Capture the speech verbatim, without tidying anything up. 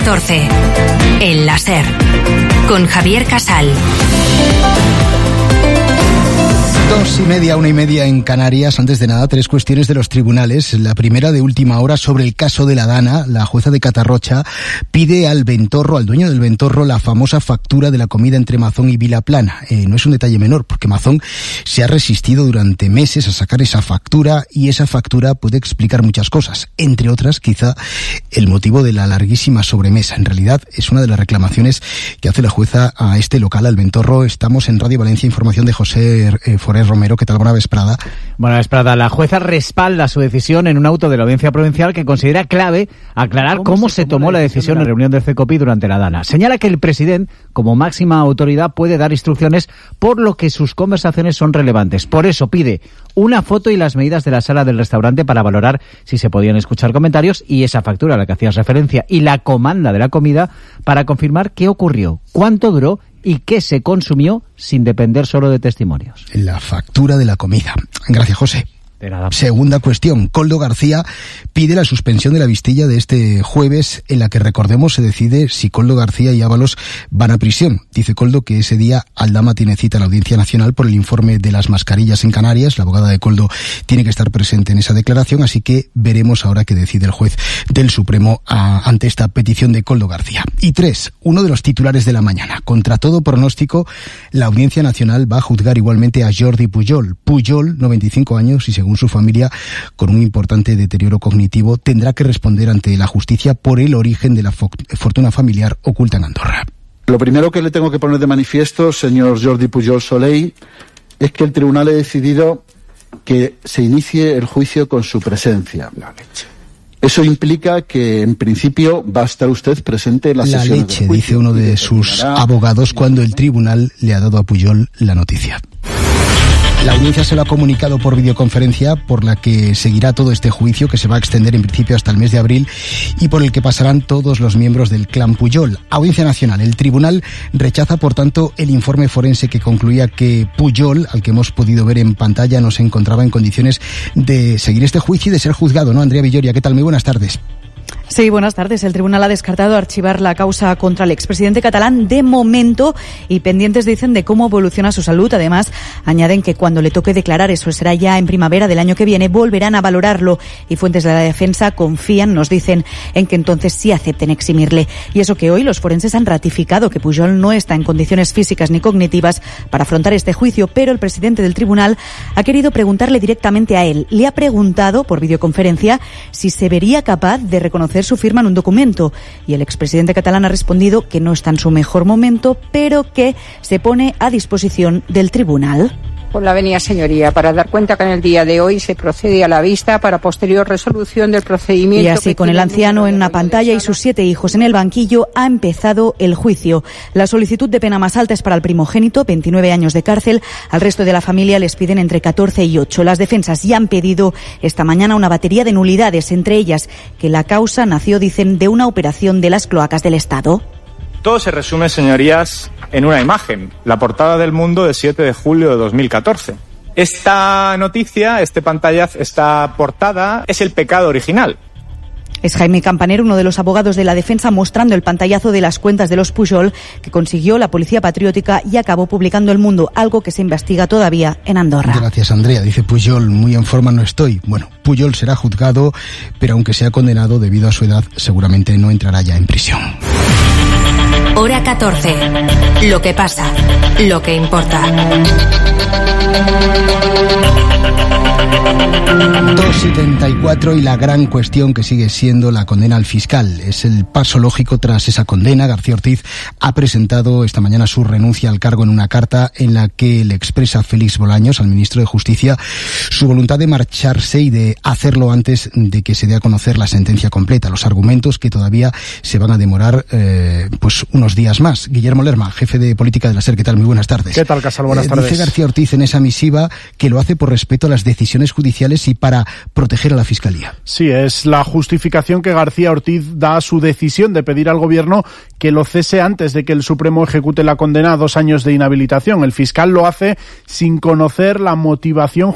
catorce. El láser. Con Javier Casal. Dos y media, una y media en Canarias. Antes de nada, tres cuestiones de los tribunales. La primera, de última hora, sobre el caso de la Dana. La jueza de Catarrocha pide al Ventorro, al dueño del Ventorro, la famosa factura de la comida entre Mazón y Vilaplana. Eh, no es un detalle menor, porque Mazón se ha resistido durante meses a sacar esa factura, y esa factura puede explicar muchas cosas. Entre otras, quizá, el motivo de la larguísima sobremesa. En realidad, es una de las reclamaciones que hace la jueza a este local, al Ventorro. Estamos en Radio Valencia, información de José eh, Forés Romero. ¿Qué tal? Buena vesprada. Buena vesprada. La jueza respalda su decisión en un auto de la Audiencia Provincial que considera clave aclarar cómo, cómo se, se tomó la decisión en la reunión del CECOPI durante la Dana. Señala que el presidente, como máxima autoridad, puede dar instrucciones por lo que sus conversaciones son relevantes. Por eso pide una foto y las medidas de la sala del restaurante para valorar si se podían escuchar comentarios, y esa factura a la que hacías referencia y la comanda de la comida para confirmar qué ocurrió, cuánto duró y qué se consumió sin depender solo de testimonios. La factura de la comida. Gracias, José. De nada. Segunda cuestión. Koldo García pide la suspensión de la vistilla de este jueves, en la que, recordemos, se decide si Koldo García y Ábalos van a prisión. Dice Koldo que ese día Aldama tiene cita a la Audiencia Nacional por el informe de las mascarillas en Canarias. La abogada de Koldo tiene que estar presente en esa declaración, así que veremos ahora qué decide el juez del Supremo a, ante esta petición de Koldo García. Y tres, uno de los titulares de la mañana. Contra todo pronóstico, la Audiencia Nacional va a juzgar igualmente a Jordi Pujol. Pujol, noventa y cinco años, y según su familia, con un importante deterioro cognitivo, tendrá que responder ante la justicia por el origen de la fortuna familiar oculta en Andorra. Lo primero que le tengo que poner de manifiesto, señor Jordi Pujol Soleil, es que el tribunal ha decidido que se inicie el juicio con su presencia. La leche. Eso implica que, en principio, va a estar usted presente en la sesión. La leche, dice uno de sus abogados cuando el tribunal le ha dado a Pujol la noticia. La audiencia se lo ha comunicado por videoconferencia, por la que seguirá todo este juicio, que se va a extender en principio hasta el mes de abril y por el que pasarán todos los miembros del clan Pujol. Audiencia Nacional. El tribunal rechaza, por tanto, el informe forense que concluía que Pujol, al que hemos podido ver en pantalla, no se encontraba en condiciones de seguir este juicio y de ser juzgado, ¿no? Andrea Villoria, ¿qué tal? Muy buenas tardes. Sí, buenas tardes. El tribunal ha descartado archivar la causa contra el expresidente catalán de momento, y pendientes, dicen, de cómo evoluciona su salud. Además, añaden que cuando le toque declarar, eso será ya en primavera del año que viene, volverán a valorarlo, y fuentes de la defensa confían, nos dicen, en que entonces sí acepten eximirle. Y eso que hoy los forenses han ratificado que Pujol no está en condiciones físicas ni cognitivas para afrontar este juicio, pero el presidente del tribunal ha querido preguntarle directamente a él. Le ha preguntado por videoconferencia si se vería capaz de reconocer su firma en un documento, y el expresidente catalán ha respondido que no está en su mejor momento, pero que se pone a disposición del tribunal. Por la venia, señoría, para dar cuenta que en el día de hoy se procede a la vista para posterior resolución del procedimiento. Y así, con el anciano en una pantalla y sus siete hijos en el banquillo, ha empezado el juicio. La solicitud de pena más alta es para el primogénito, veintinueve años de cárcel. Al resto de la familia les piden entre catorce y ocho. Las defensas ya han pedido esta mañana una batería de nulidades, entre ellas que la causa nació, dicen, de una operación de las cloacas del Estado. Todo se resume, señorías, en una imagen, la portada del Mundo de siete de julio de dos mil catorce. Esta noticia, este pantallazo, esta portada, es el pecado original. Es Jaime Campanero, uno de los abogados de la defensa, mostrando el pantallazo de las cuentas de los Pujol que consiguió la Policía Patriótica y acabó publicando El Mundo, algo que se investiga todavía en Andorra. Gracias, Andrea. Dice Pujol, muy en forma no estoy. Bueno, Pujol será juzgado, pero aunque sea condenado debido a su edad, seguramente no entrará ya en prisión. Hora catorce. Lo que pasa, lo que importa. dos setenta y cuatro y la gran cuestión que sigue siendo la condena al fiscal. Es el paso lógico tras esa condena. García Ortiz ha presentado esta mañana su renuncia al cargo en una carta en la que le expresa a Félix Bolaños, al ministro de Justicia, su voluntad de marcharse y de hacerlo antes de que se dé a conocer la sentencia completa. Los argumentos que todavía se van a demorar eh, pues unos días más. Guillermo Lerma, jefe de política de la SER, ¿qué tal? Muy buenas tardes. ¿Qué tal, Casal? Buenas eh, tardes. Dice García Ortiz en esa misiva que lo hace por respeto a las decisiones judiciales y para proteger a la Fiscalía. Sí, es la justificación que García Ortiz da a su decisión de pedir al Gobierno que lo cese antes de que el Supremo ejecute la condena a dos años de inhabilitación. El fiscal lo hace sin conocer la motivación